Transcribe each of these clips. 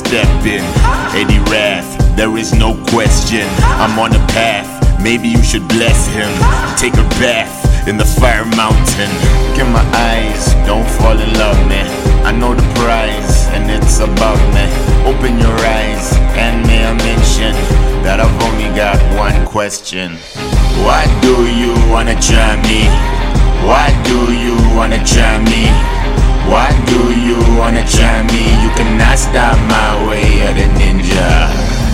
step in. Eddie Wrath, there is no question. I'm on a path, maybe you should bless him. Take a bath in the fire mountain. Look in my eyes, don't fall in love, man. I know the prize, and it's about me. Open your eyes, and may I mention that I've only got one question. Why do you wanna try me? Why do you wanna try me? Why do you wanna try me? You cannot stop my way of the ninja.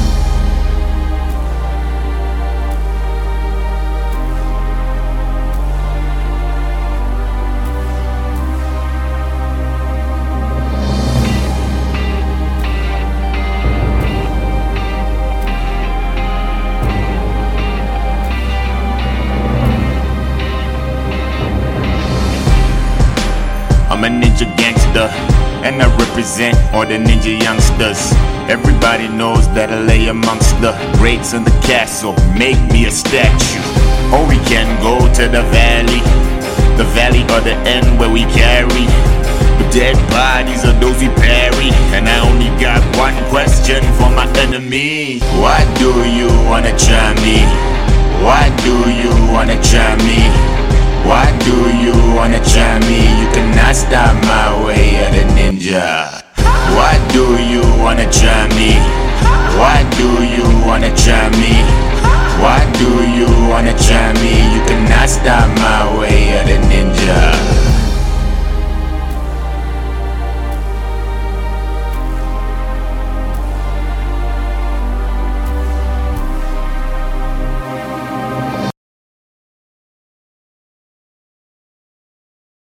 I'm a ninja gangster, and I represent all the ninja youngsters. Everybody knows that I lay amongst the greats in the castle. Make me a statue, or we can go to the valley or the end where we carry the dead bodies of those we bury. And I only got one question for my enemy. Why do you wanna try me? Why do you wanna try me? Why do you wanna try me? You cannot stop my way of the ninja. Why do you wanna try me? Why do you